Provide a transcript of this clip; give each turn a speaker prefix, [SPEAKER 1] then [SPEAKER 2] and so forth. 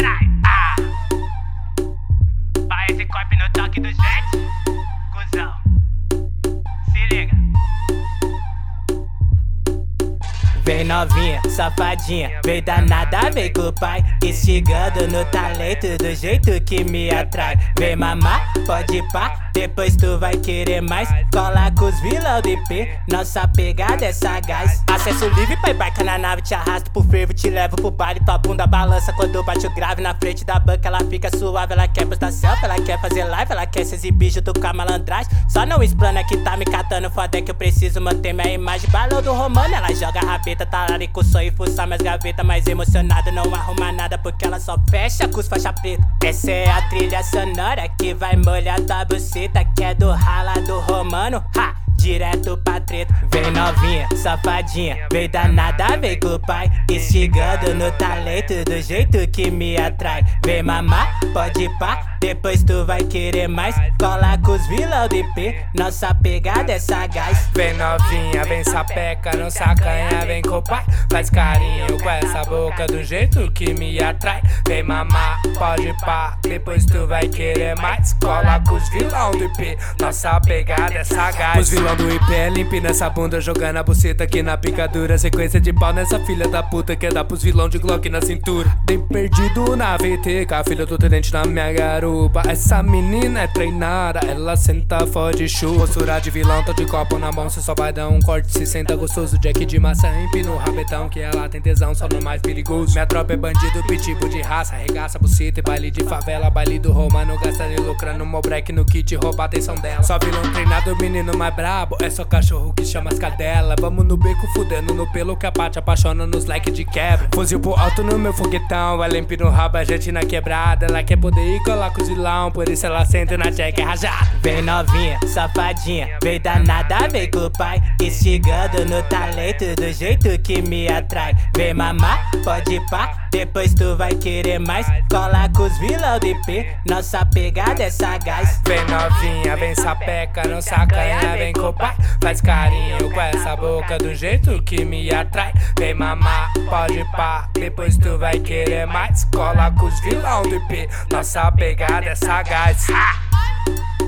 [SPEAKER 1] carai. Vai esse copo no toque do jet, cuzão. Se liga.
[SPEAKER 2] Vem novinha, safadinha, vem danada, vem com o pai, instigando no talento do jeito que me atrai. Vem mamar, pode pá, depois tu vai querer mais. Cola com os vilão do IP, nossa pegada é sagaz. Acesso livre pra embarcar na nave, te arrasto pro fervo, te levo pro baile. Tua bunda balança quando bate o grave na frente da banca. Ela fica suave, ela quer postar selfie, ela quer fazer live, ela quer se exibir junto com a malandragem. Só não explana que tá me catando, foda é que eu preciso manter minha imagem. Balão do Romano, ela joga a rabeta, talarico, sonho e fuçar minhas gavetas. Mais emocionada, não arruma nada porque ela só fecha com os faixa preta. Essa é a trilha sonora que vai molhar tua buceta, que é do rala do Romano, ha! Direto pra treta. Vem novinha, safadinha, vem danada, vem com o pai, instigando no talento do jeito que me atrai. Vem mamar, pode pá, depois tu vai querer mais. Cola com os vilão do IP, nossa pegada é sagaz.
[SPEAKER 3] Vem novinha, vem sapeca, não sacanha, vem com o pai. Faz carinho com essa boca do jeito que me atrai. Vem mamar, pode pá, depois tu vai querer mais. Cola com os vilão do IP, nossa pegada é sagaz. Os vilão do IP é limpe nessa bunda, jogando a buceta aqui na picadura. Sequência de pau nessa filha da puta, quer dar pros vilão de Glock na cintura. Dei perdido na VT, com a filha do tenente na minha garupa. Essa menina é treinada, ela senta, fode chuva. Postura de vilão, tô de copo na mão, cê só vai dar um corte. Se senta gostoso, Jack de maçã, empina o rabetão, que ela tem tesão, só no mais perigoso. Minha tropa é bandido, pitbull de raça, arregaça buceta e baile de favela. Baile do Romano, gastando e lucrando, mó break no kit, rouba a atenção dela. Só vilão treinado, menino mais brabo, é só cachorro que chama as cadelas. Vamos no beco fudendo no pelo que a parte apaixona nos like de quebra. Fuzil pro alto no meu foguetão, ela empina o rabo, a gente na quebrada. Ela quer poder ir colar com os vilão, por isso ela senta na cheque rajada.
[SPEAKER 2] Vem novinha, safadinha, vem danada, vem com o pai, instigando no talento do jeito que me atrai. Vem mamar, pode pá, depois tu vai querer mais. Cola com os vilão do IP, nossa pegada é sagaz.
[SPEAKER 3] Vem novinha, vem sapeca, não sacanha, vem com o pai. Faz carinho com essa boca do jeito que me atrai. Vem mamar, pode pá, depois tu vai querer mais. Cola com os vilão do IP, nossa pegada é sagaz.